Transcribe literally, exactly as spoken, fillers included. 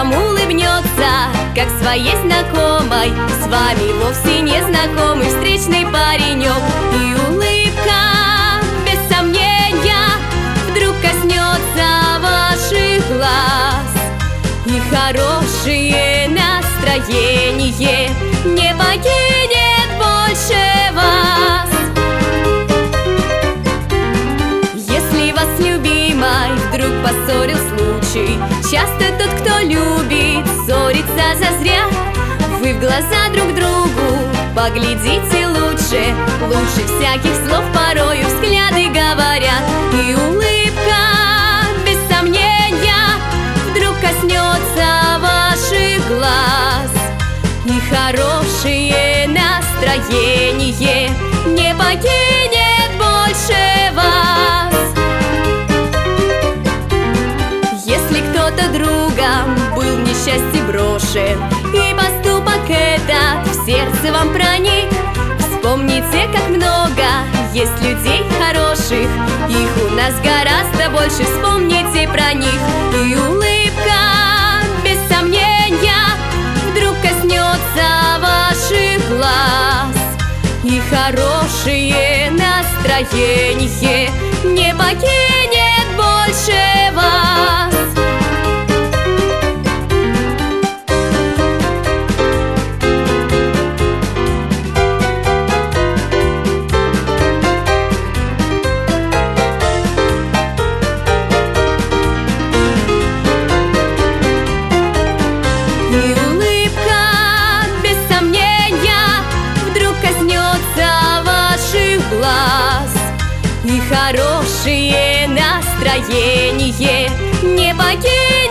вам улыбнется, как своей знакомой, с вами вовсе не знакомый встречный паренек. И улыбка, без сомнения, вдруг коснется ваших глаз, и хорошее настроение не покинет больше вас. Если вас любимой вдруг поссорил случай, часто тот, кто любит, ссорится зазря. Вы в глаза друг другу поглядите лучше, лучше всяких слов порою взгляды говорят. И улыбка, без сомнения, вдруг коснется ваших глаз, и хорошее настроение не покинет больше вас. Если кто-то другом был в несчастье брошен, и поступок этот в сердце вам проник, вспомните, как много есть людей хороших, их у нас гораздо больше, вспомните про них. И улыбка, без сомнения, вдруг коснется ваших глаз, и хорошее настроение не покинет больше вас. И улыбка, без сомнения, вдруг коснется ваших глаз, и хорошее настроение не покинет